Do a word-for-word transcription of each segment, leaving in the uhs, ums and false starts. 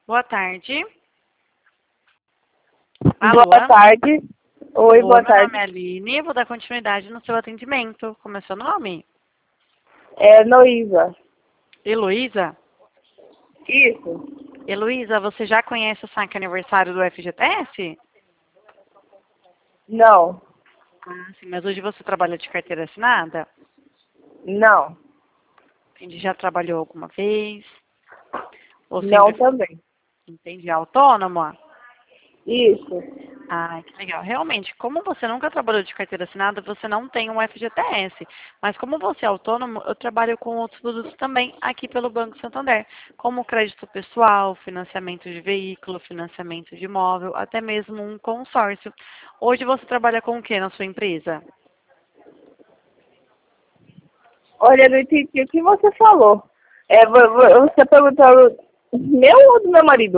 Boa tarde. Boa Alô? tarde. Oi, boa Meu nome tarde. é Aline, vou dar continuidade no seu atendimento. Como é seu nome? É Noísa. Heloísa? Isso? Heloísa, você já conhece o saque aniversário do F G T S? Não. Ah, sim, mas hoje você trabalha de carteira assinada? Não. Entendi, já trabalhou alguma vez? Ou Não sempre, também. entendi, autônoma? Isso. Ah, que legal. Realmente, como você nunca trabalhou de carteira assinada, você não tem um F G T S. Mas como você é autônomo, eu trabalho com outros produtos também aqui pelo Banco Santander, como crédito pessoal, financiamento de veículo, financiamento de imóvel, até mesmo um consórcio. Hoje você trabalha com o que na sua empresa? Olha, eu não entendi o que você falou. É, vo- vo- você perguntou meu ou do meu marido?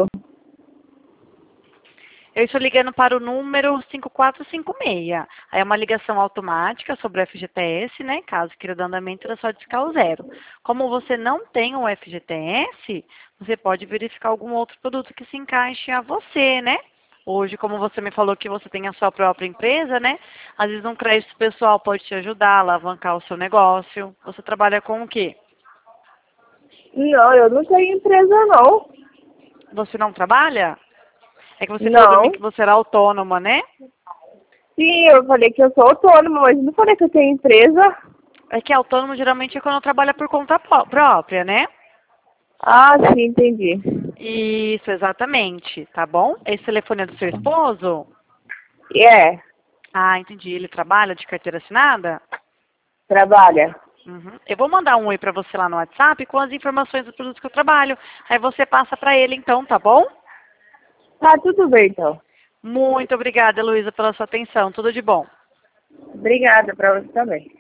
Eu estou ligando para o número cinco quatro cinco seis. Aí é uma ligação automática sobre o F G T S, né? Caso queira dar andamento, era só discar o zero. Como você não tem o F G T S, você pode verificar algum outro produto que se encaixe a você, né? Hoje, como você me falou que você tem a sua própria empresa, né? Às vezes um crédito pessoal pode te ajudar a alavancar o seu negócio. Você trabalha com o quê? Não, eu não tenho empresa, não. Você não trabalha? É que você falou para mim Não. que você era autônoma, né? Sim, eu falei que eu sou autônoma, mas não falei que eu tenho empresa. É que autônomo geralmente é quando trabalha por conta pró- própria, né? Ah, sim, entendi. Isso, exatamente, tá bom? Esse telefone é do seu esposo? É, Ah, entendi. Ele trabalha de carteira assinada? trabalha. Uhum. Eu vou mandar um oi pra você lá no WhatsApp com as informações dos produtos que eu trabalho. Aí você passa pra ele então, tá bom? Tá, tudo bem, então. Muito obrigada, Heloísa, pela sua atenção. Tudo de bom. Obrigada pra você também.